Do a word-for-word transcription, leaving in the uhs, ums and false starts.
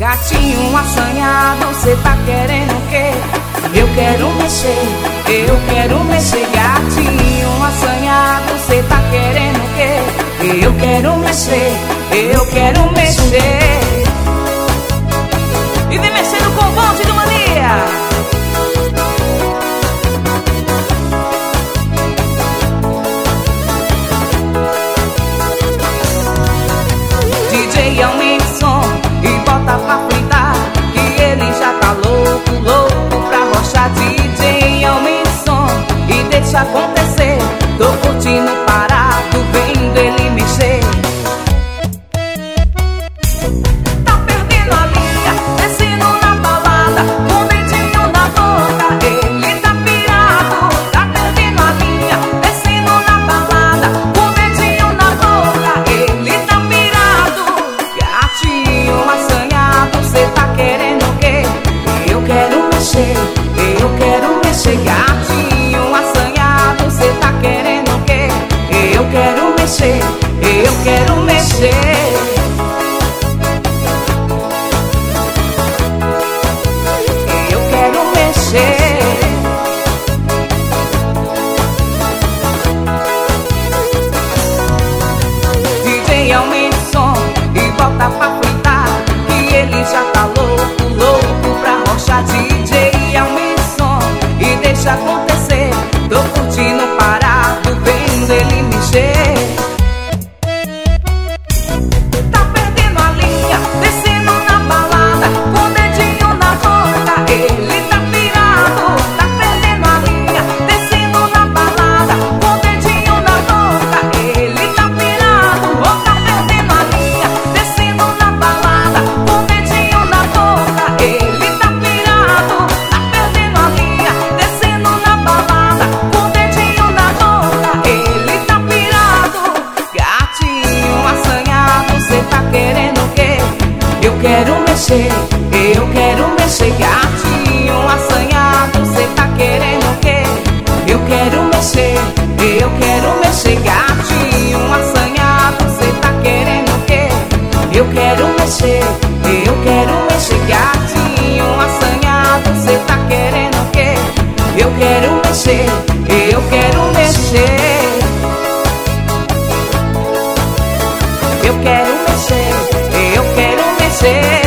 Gatinho assanhado, cê tá querendo o quê? Eu quero mexer, eu quero mexer. Gatinho assanhado, cê tá querendo o quê? Eu quero mexer, eu quero mexer. E vem mexendo com o bonde do Mania. D J aumenta o som e bota pra fritar, que ele já tá louco, louco pra rochar. D J aumenta o som e deixa acontecer. Tô curtindo parado, vendo ele mexer. Tá perdendo a linha, descendo na balada, com o dedinho na boca, ele tá pirado. Tá perdendo a linha, descendo na balada, com o dedinho na boca, ele tá pirado. Gatinho assanhado, cê tá querendo o quê? Eu quero mexer, eu quero mexer. Gatinho assanhado, cê tá querendo o quê? Eu quero mexer, eu quero mexer. Eu quero mexer. D J aumenta o som e bota pra fritar, que ele já tá louco, louco pra rochar. D J aumenta o som e deixa acontecer. Tô curtindo parado, vendo ele mexer. Tá perdendo a linha, descendo na balada, com o dedinho na boca, ele tá pirado. Tá perdendo a linha, descendo na balada, com o dedinho na boca, ele tá pirado. Oh, tá perdendo a linha, descendo na balada, com o dedinho na boca, ele tá pirado. Tá perdendo a linha, descendo na balada, com o dedinho na boca, ele tá pirado. Gatinho assanhado, cê tá querendo o quê? Eu quero mexer, eu quero mexer. Gatinho assanhado, cê tá querendo o quê? Eu quero mexer, eu quero mexer. Gatinho assanhado, cê tá querendo o quê? Eu quero mexer, eu quero mexer. Gatinho assanhado, cê tá querendo o quê? Eu quero mexer, eu quero mexer. Eu quero mexer, eu quero mexer.